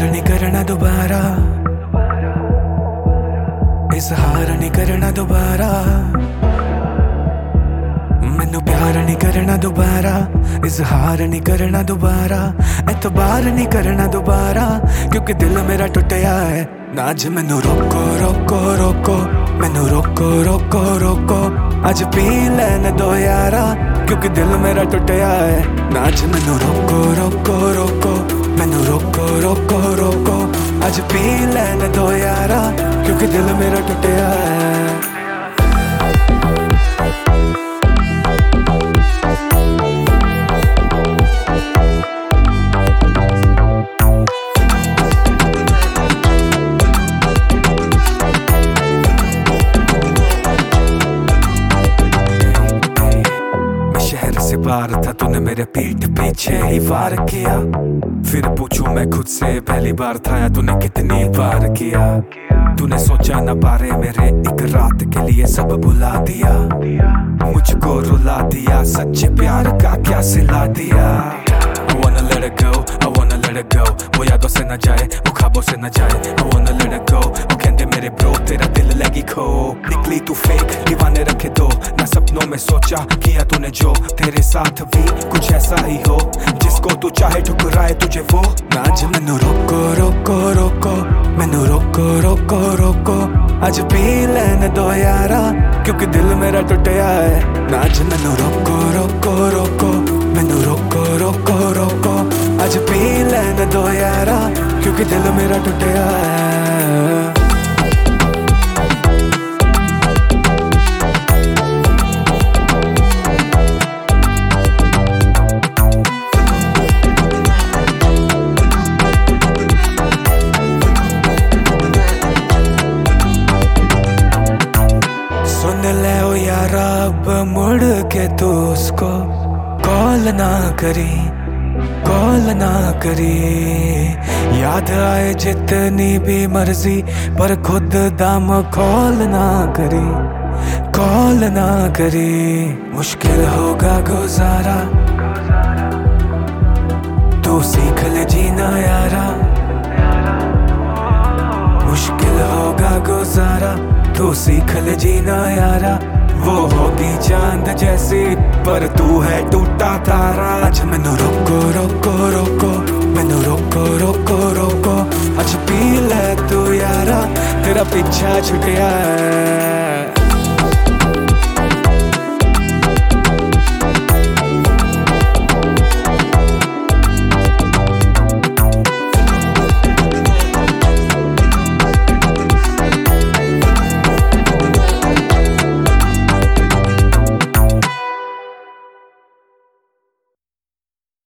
नहीं करना दोबारा, इजहार नहीं करना दोबारा, मैनू प्यार नहीं करना दोबारा, इजहार नहीं करना दोबारा, एतबार नहीं करना दोबारा, क्योंकि दिल मेरा टुटिया है। ना अज मैनू रोको रोको रोको, मैनू रोको रोको रोको, अज पी लैन दो यारा, क्योंकि दिल मेरा टुटिया है। ना अज मैनू रोको रोको रोको, मैनू रोको रोको रोको, अज पी लैन दो यारा, क्योंकि दिल मेरा टुटिया है। से बार था तूने मेरे पीठ पीछे ही वार किया, फिर पूछूं मैं खुद से पहली बार था या तूने कितनी बार किया। तूने सोचा ना बारे मेरे, एक रात के लिए सब बुला दिया, मुझको रुला दिया, सच्चे प्यार का क्या सिला दिया। I wanna let it go, I wanna let it go, वो यादों से न जाए, वो ख्वाबों से न जाए। I wanna let it go, वो कहते मेरे ब्रो तेरा दिल लगी खो। निकली तू फेक, दीवाने रखे दो, ना सपनों में सोचा किया तूने जो, तेरे साथ भी कुछ ऐसा ही हो, जिसको तू चाहे ठुकराए तुझे वो। ना अज मैनू रोको रोको रोको, मैनू रोको रोको रोको, अज पी लैन दो यारा, क्योंकि दिल मेरा टुटिया है। ना अज मैनू रोको रोको रोको, मैनू रोको रोको रोको, अज पी लैन दो यारा, क्योंकि दिल मेरा टुटिया है। सुन ले ओ यारा, अब मुड़ के तू उसको कॉल ना करी, कॉल ना करी। याद आए जितनी भी मर्जी, पर खुद दम खोल ना करी, कॉल ना करी। मुश्किल होगा गुजारा, तू सीख ले जीना यारा, मुश्किल होगा गुजारा, तू सीख ले जीना यारा। वो होगी चांद जैसी, पर तू है टूटा तारा। अज मैनू रोको रोको रोको, मैनू रोको रोको रोको, अज पी ले तू यारा, तेरा पीछा छुटिया है।